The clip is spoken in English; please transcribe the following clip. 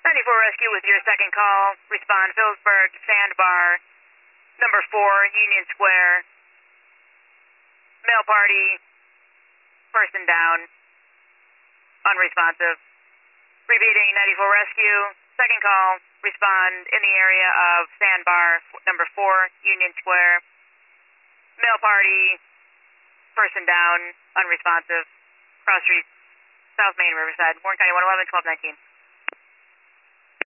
94 Rescue with your second call. Respond Phillipsburg, Sandbar, number 4, Union Square. Male party, person down, unresponsive. Repeating 94 Rescue, second call. Respond in the area of Sandbar, number 4, Union Square. Male party, person down, unresponsive. Cross Street, South Main, Riverside. Warren County 111, 1219.